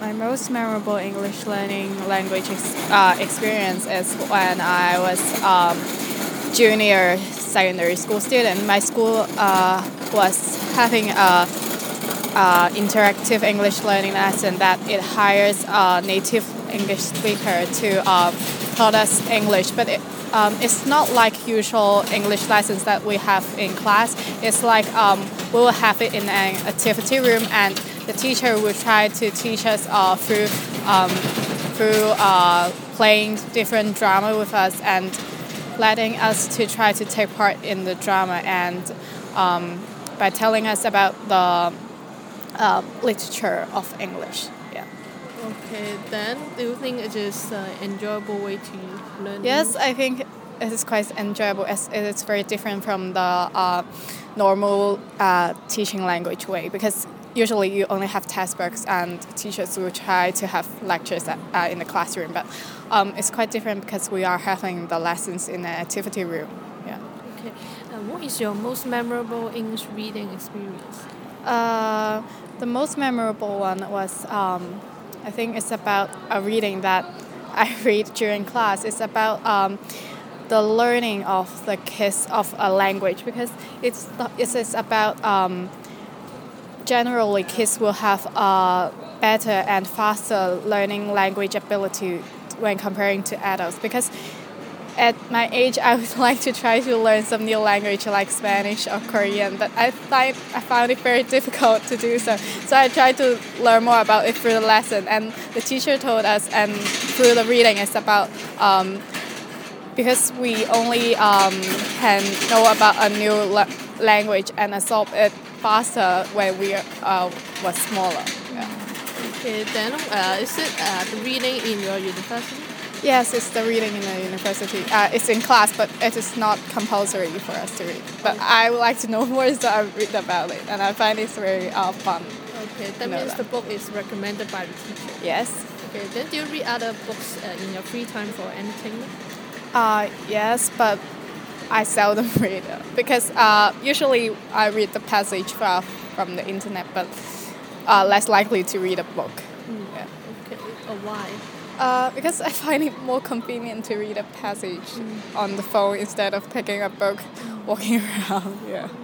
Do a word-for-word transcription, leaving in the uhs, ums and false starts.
My most memorable English learning language ex- uh, experience is when I was um, junior secondary school student. My school uh, was having a, a interactive English learning lesson that it hires a native English speaker to um, taught us English, but it, um, it's not like usual English lessons that we have in class. It's like um, we will have it in an activity room, and the teacher will try to teach us uh, through um, through uh, playing different drama with us and letting us to try to take part in the drama, and um, by telling us about the uh, literature of English. Yeah. Okay, then do you think it is an enjoyable way to learn Yes, English? I think it is quite enjoyable as it is very different from the uh, normal uh, teaching language way, because usually you only have textbooks and teachers will try to have lectures at, uh, in the classroom, but um, it's quite different because we are having the lessons in an activity room. Yeah. Okay, uh, what is your most memorable English reading experience? Uh, the most memorable one was, um, I think it's about a reading that I read during class. It's about um, the learning of the kids of a language, because it's it is about um, generally kids will have a better and faster learning language ability when comparing to adults, because at my age, I would like to try to learn some new language like Spanish or Korean, but I find I found it very difficult to do so. So I tried to learn more about it through the lesson, and the teacher told us, and through the reading, it's about um, because we only um, can know about a new la- language and absorb it faster when we uh, was smaller. Yeah. Okay, then uh, is it uh, the reading in your university? Yes, it's the reading in the university. Uh, it's in class, but it is not compulsory for us to read. But I would like to know more, so I read about it, and I find it's very uh, fun. Okay, that know means that. the book is recommended by the teacher. Yes. Okay, then do you read other books uh, in your free time for entertainment? Uh, yes, but I seldom read uh, because uh, usually I read the passage from, from the internet, but uh, less likely to read a book. Mm. Yeah. Okay, or why? Uh, because I find it more convenient to read a passage Mm. on the phone instead of picking a book, walking around. Yeah.